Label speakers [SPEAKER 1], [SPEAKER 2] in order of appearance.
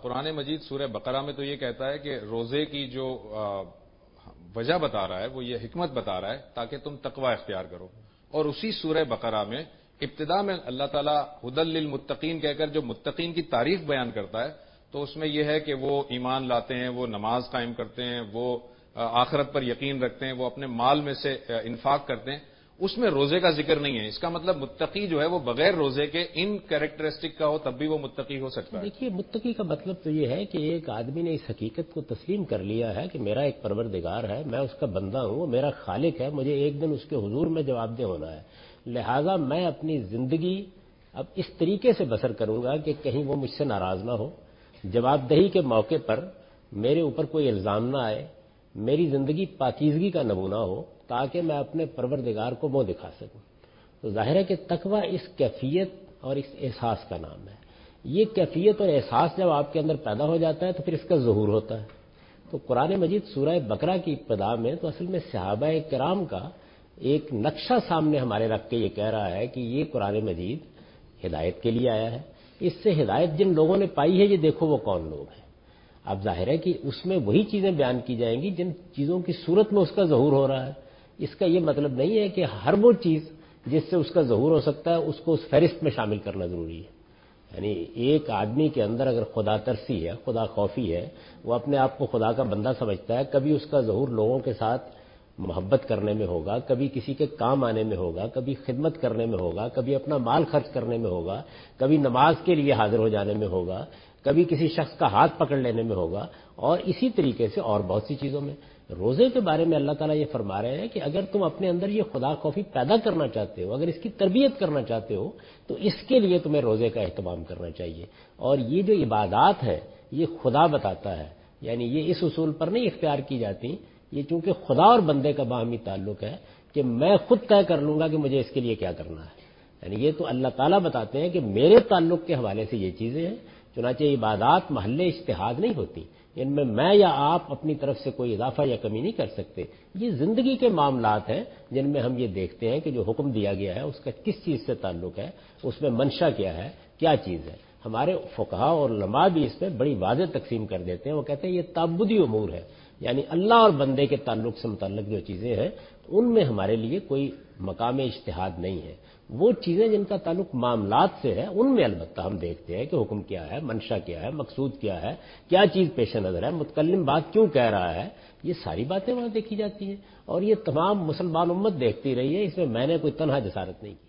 [SPEAKER 1] قرآن مجید سورہ بقرہ میں تو یہ کہتا ہے کہ روزے کی جو وجہ بتا رہا ہے وہ یہ حکمت بتا رہا ہے تاکہ تم تقوی اختیار کرو، اور اسی سورہ بقرہ میں ابتدا میں اللہ تعالیٰ ہدی للمتقین کہہ کر جو متقین کی تعریف بیان کرتا ہے تو اس میں یہ ہے کہ وہ ایمان لاتے ہیں، وہ نماز قائم کرتے ہیں، وہ آخرت پر یقین رکھتے ہیں، وہ اپنے مال میں سے انفاق کرتے ہیں، اس میں روزے کا ذکر نہیں ہے۔ اس کا مطلب متقی جو ہے وہ بغیر روزے کے ان کیریکٹرسٹک کا ہو تب بھی وہ متقی ہو سکتا ہے۔
[SPEAKER 2] دیکھیے، متقی کا مطلب تو یہ ہے کہ ایک آدمی نے اس حقیقت کو تسلیم کر لیا ہے کہ میرا ایک پروردگار ہے، میں اس کا بندہ ہوں، وہ میرا خالق ہے، مجھے ایک دن اس کے حضور میں جواب دہ ہونا ہے، لہذا میں اپنی زندگی اب اس طریقے سے بسر کروں گا کہ کہیں وہ مجھ سے ناراض نہ ہو، جواب دہی کے موقع پر میرے اوپر کوئی الزام نہ آئے، میری زندگی پاکیزگی کا نمونہ ہو تاکہ میں اپنے پروردگار کو منہ دکھا سکوں۔ تو ظاہر ہے کہ تقویٰ اس کیفیت اور اس احساس کا نام ہے۔ یہ کیفیت اور احساس جب آپ کے اندر پیدا ہو جاتا ہے تو پھر اس کا ظہور ہوتا ہے۔ تو قرآن مجید سورہ بقرہ کی ابتدا میں تو اصل میں صحابہ کرام کا ایک نقشہ سامنے ہمارے رکھ کے یہ کہہ رہا ہے کہ یہ قرآن مجید ہدایت کے لیے آیا ہے، اس سے ہدایت جن لوگوں نے پائی ہے یہ دیکھو وہ کون لوگ ہیں۔ اب ظاہر ہے کہ اس میں وہی چیزیں بیان کی جائیں گی جن چیزوں کی صورت میں اس کا ظہور ہو رہا ہے۔ اس کا یہ مطلب نہیں ہے کہ ہر وہ چیز جس سے اس کا ظہور ہو سکتا ہے اس کو اس فہرست میں شامل کرنا ضروری ہے۔ یعنی ایک آدمی کے اندر اگر خدا ترسی ہے، خدا خوفی ہے، وہ اپنے آپ کو خدا کا بندہ سمجھتا ہے، کبھی اس کا ظہور لوگوں کے ساتھ محبت کرنے میں ہوگا، کبھی کسی کے کام آنے میں ہوگا، کبھی خدمت کرنے میں ہوگا، کبھی اپنا مال خرچ کرنے میں ہوگا، کبھی نماز کے لیے حاضر ہو جانے میں ہوگا، کبھی کسی شخص کا ہاتھ پکڑ لینے میں ہوگا، اور اسی طریقے سے اور بہت سی چیزوں میں۔ روزے کے بارے میں اللہ تعالیٰ یہ فرما رہے ہیں کہ اگر تم اپنے اندر یہ خدا خوفی پیدا کرنا چاہتے ہو، اگر اس کی تربیت کرنا چاہتے ہو تو اس کے لیے تمہیں روزے کا اہتمام کرنا چاہیے۔ اور یہ جو عبادات ہے یہ خدا بتاتا ہے، یعنی یہ اس اصول پر نہیں اختیار کی جاتی، یہ چونکہ خدا اور بندے کا باہمی تعلق ہے کہ میں خود طے کر لوں گا کہ مجھے اس کے لیے کیا کرنا ہے۔ یعنی یہ تو اللہ تعالیٰ بتاتے ہیں کہ میرے تعلق کے حوالے سے یہ چیزیں ہیں، چنانچہ عبادات محل اجتہاد نہیں ہوتی، ان میں یا آپ اپنی طرف سے کوئی اضافہ یا کمی نہیں کر سکتے۔ یہ زندگی کے معاملات ہیں جن میں ہم یہ دیکھتے ہیں کہ جو حکم دیا گیا ہے اس کا کس چیز سے تعلق ہے، اس میں منشا کیا ہے، کیا چیز ہے۔ ہمارے فقہا اور علماء بھی اس میں بڑی واضح تقسیم کر دیتے ہیں، وہ کہتے ہیں یہ تعبدی امور ہے، یعنی اللہ اور بندے کے تعلق سے متعلق جو چیزیں ہیں ان میں ہمارے لیے کوئی مقام اجتہاد نہیں ہے۔ وہ چیزیں جن کا تعلق معاملات سے ہے ان میں البتہ ہم دیکھتے ہیں کہ حکم کیا ہے، منشا کیا ہے، مقصود کیا ہے، کیا چیز پیش نظر ہے، متکلم بات کیوں کہہ رہا ہے، یہ ساری باتیں وہاں دیکھی جاتی ہیں، اور یہ تمام مسلمان امت دیکھتی رہی ہے، اس میں نے کوئی تنہا جسارت نہیں کی۔